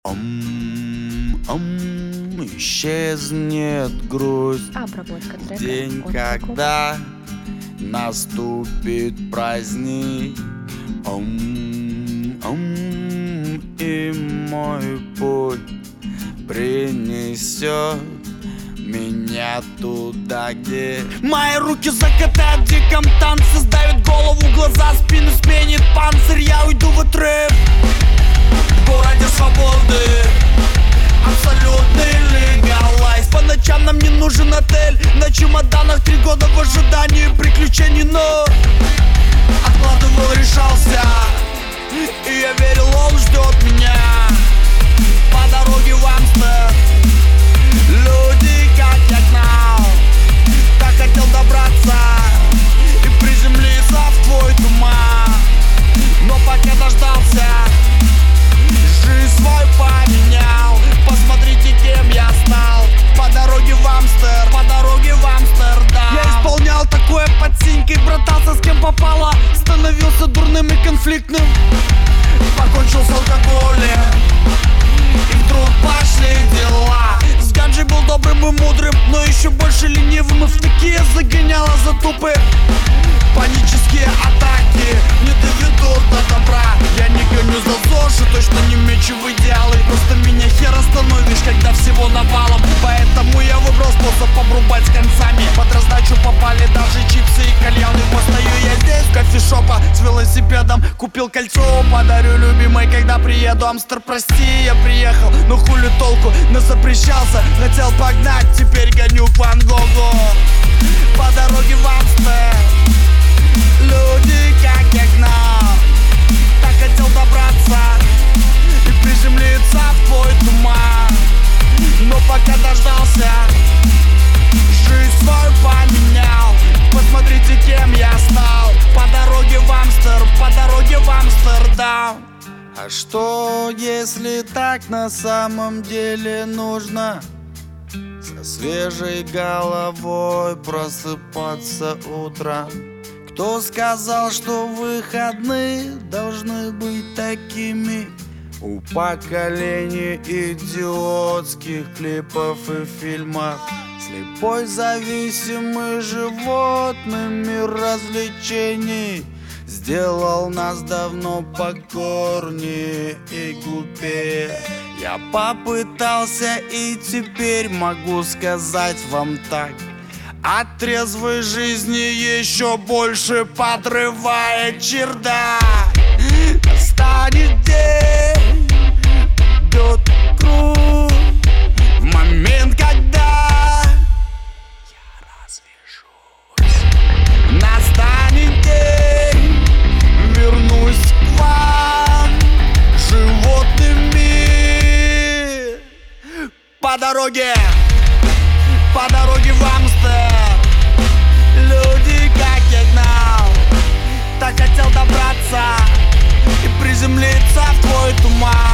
Исчезнет грусть. Обработка трека. День, Он когда наступит праздник, и мой путь принесет меня туда, где мои руки закатают в диком танце, сдавит голову, глаза, спину сменит панцирь. Я уйду в отрыв в городе свободы, абсолютный легалайз. По ночам нам не нужен отель, на чемоданах 3 года в ожидании приключений, но откладывал, решался, и я верил, он ждет меня по дороге в Амстер. Люди, как я гнал, так хотел добраться и приземлиться в твой туман, но пока дождался, жизнь свой поменял. Посмотрите, кем я стал по дороге в Амстер, по дороге в Амстердам. Я исполнял такое под синькой, братался с кем попало, становился дурным и конфликтным, покончил с алкоголем, и вдруг пошли дела. С ганджей был добрым и мудрым, но еще больше ленивым, и в такие загоняла затупы. Панические атаки не доведут до добра. Я не гоню за ЗОЖ и точно не мечу в идеалы, просто меня хер остановишь, когда всего навалом. Поэтому я выбрал способ обрубать с концами. Под раздачу попали даже чипсы и кальяны. Постою я здесь в кофешопа с велосипедом, купил кольцо, подарю любимой, когда приеду. Амстер, прости, я приехал, но хули толку, но запрещался, хотел погнать, теперь гоню к Ван Гогу по дороге в Амстер. Люди, как я гнал, так хотел добраться и приземлиться в твой туман, но пока дождался, жизнь свою поменял. Посмотрите, кем я стал по дороге в Амстер, по дороге в Амстердам. А что, если так на самом деле нужно со свежей головой просыпаться утром? Кто сказал, что выходные должны быть такими? У поколения идиотских клипов и фильмов, слепой, зависимый животными развлечений, сделал нас давно покорнее и глупее. Я попытался и теперь могу сказать вам так: от трезвой жизни еще больше подрывает чердак. Настанет день, идет круг, в момент, когда я развяжусь. Настанет день, вернусь к вам животными по дороге в Амстер. Люди, как я гнал, так хотел добраться и приземлиться в твой туман,